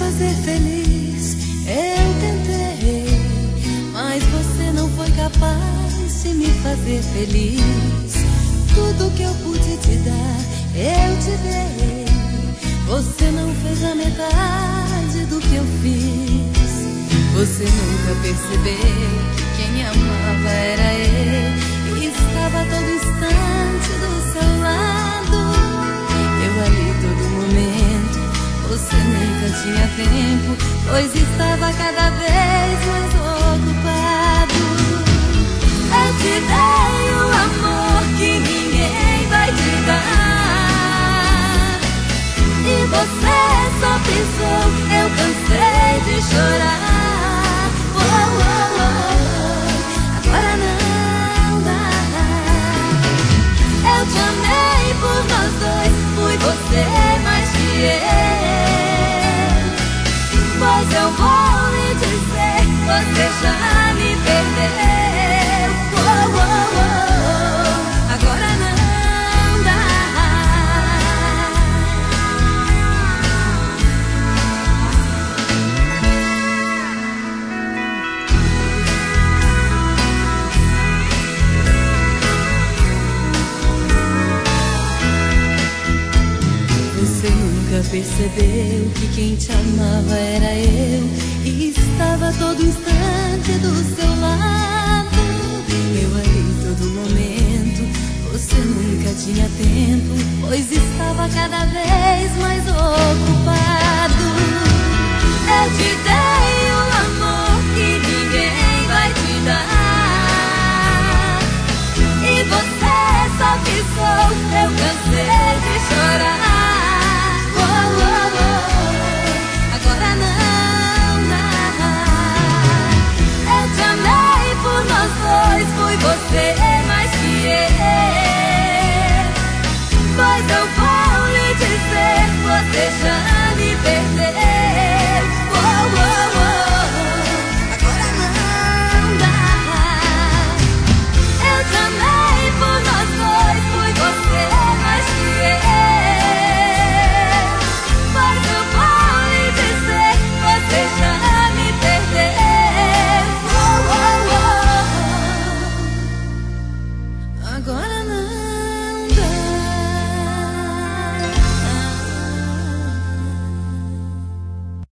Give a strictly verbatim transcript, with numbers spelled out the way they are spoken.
fazer feliz, eu tentei, mas você não foi capaz de me fazer feliz. Tudo que eu pude te dar, eu te dei. Você não fez a metade do que eu fiz. Você nunca percebeu que quem amava era eu, e estava a todo instante do seu lado. Eu ali todo momento, você nunca tinha tempo, pois estava cada vez mais ocupado. Eu te dei o amor que ninguém vai te dar, e você só pisou, eu cansei de chorar. Oh, oh, oh, agora não dá. Eu te amei por nós dois, fui você mais que eu. Pois eu vou lhe dizer, você já me perdeu. Oh, oh, oh, agora não dá. Você nunca percebeu que quem te amava era eu, e estava a todo instante do seu lado. Eu ali todo momento, você nunca tinha tempo, pois estava cada vez mais ocupado. Eu te dei